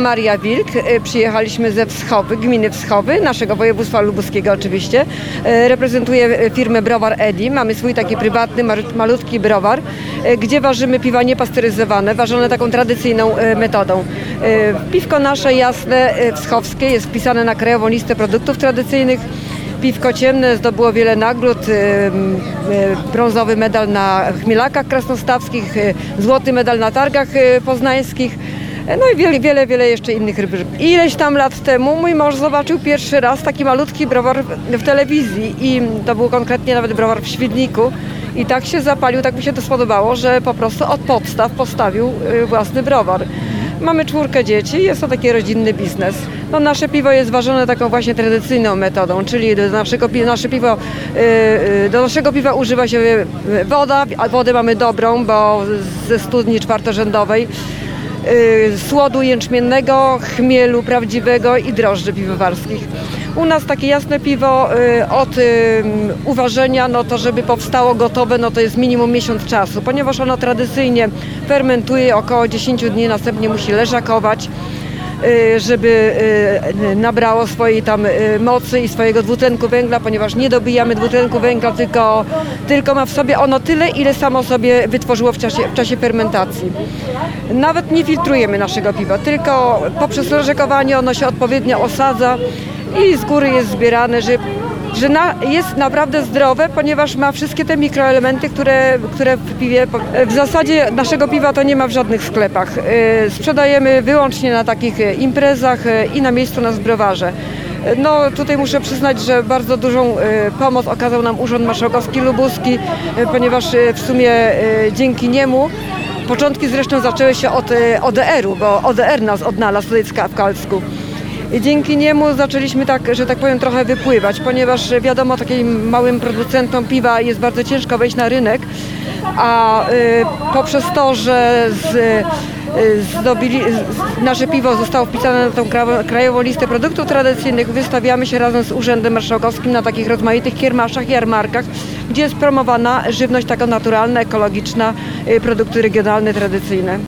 Maria Wilk, przyjechaliśmy ze Wschowy, gminy Wschowy, naszego województwa lubuskiego oczywiście. Reprezentuję firmę Browar Edi. Mamy swój taki prywatny, malutki browar, gdzie ważymy piwa niepasteryzowane, ważone taką tradycyjną metodą. Piwko nasze jasne, wschowskie, jest wpisane na krajową listę produktów tradycyjnych. Piwko ciemne zdobyło wiele nagród, brązowy medal na Chmielakach Krasnostawskich, złoty medal na targach poznańskich, no i wiele jeszcze innych ryb. Ileś tam lat temu mój mąż zobaczył pierwszy raz taki malutki browar w telewizji i to był konkretnie nawet browar w Świdniku i tak się zapalił, tak mi się to spodobało, że po prostu od podstaw postawił własny browar. Mamy 4 dzieci, jest to taki rodzinny biznes. No, nasze piwo jest ważone taką właśnie tradycyjną metodą, czyli do naszego piwa używa się woda, a wodę mamy dobrą, bo ze studni czwartorzędowej, słodu jęczmiennego, chmielu prawdziwego i drożdży piwowarskich. U nas takie jasne piwo od uważenia, no to żeby powstało gotowe, no to jest minimum miesiąc czasu, ponieważ ono tradycyjnie fermentuje około 10 dni, następnie musi leżakować, żeby nabrało swojej tam mocy i swojego dwutlenku węgla, ponieważ nie dobijamy dwutlenku węgla, tylko ma w sobie ono tyle, ile samo sobie wytworzyło w czasie fermentacji. Nawet nie filtrujemy naszego piwa, tylko poprzez leżakowanie ono się odpowiednio osadza i z góry jest zbierane, że jest naprawdę zdrowe, ponieważ ma wszystkie te mikroelementy, które w piwie. W zasadzie naszego piwa to nie ma w żadnych sklepach. Sprzedajemy wyłącznie na takich imprezach i na miejscu na browarze. No tutaj muszę przyznać, że bardzo dużą pomoc okazał nam Urząd Marszałkowski Lubuski, ponieważ w sumie dzięki niemu początki zresztą zaczęły się od ODR-u, bo ODR nas odnalazł tutaj w Kalsku. I dzięki niemu zaczęliśmy tak, że tak powiem, trochę wypływać, ponieważ wiadomo, takim małym producentom piwa jest bardzo ciężko wejść na rynek, a poprzez to, że nasze piwo zostało wpisane na tą krajową listę produktów tradycyjnych, wystawiamy się razem z Urzędem Marszałkowskim na takich rozmaitych kiermaszach, jarmarkach, gdzie jest promowana żywność taka naturalna, ekologiczna, produkty regionalne, tradycyjne.